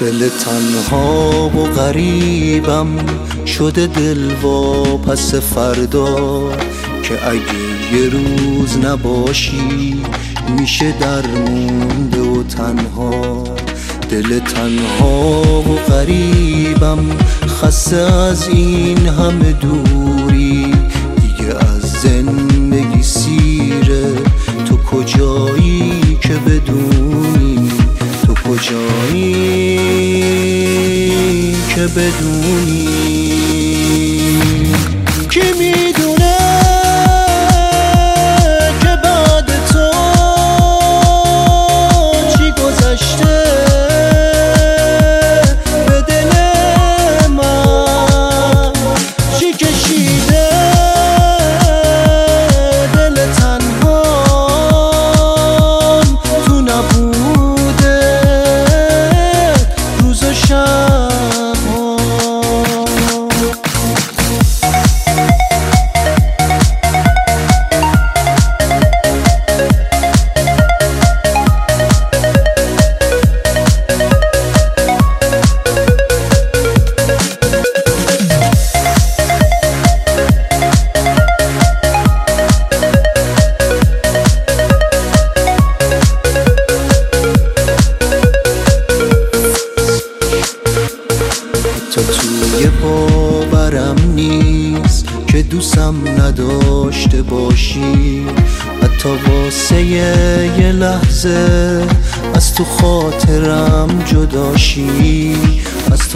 دل تنها و غریبم شده دل واپس فردا، که اگه یه روز نباشی میشه درمونده و تنها. دل تنها و غریبم خسته از این همه دوری، دیگه از زندگی سیره. تو کجایی که بدونی، تو کجایی که بدونی. کی میدونه که بعد تو چی گذشته به دل من، چی کشیده دل تنهام تو نبوده روز و شب. تا توی باورم نیست که دوستم نداشته باشی، حتی واسه یه لحظه از تو خاطرم جداشی، از تو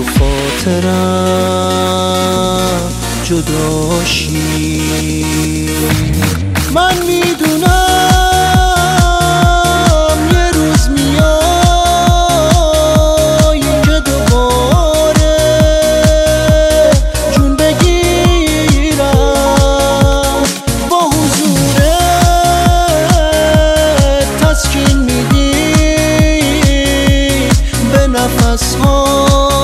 خاطرم جداشی. من میدونم یه روز میای که دوباره جون بگیرم، با حضورت تسکین میدی به نفس‌ها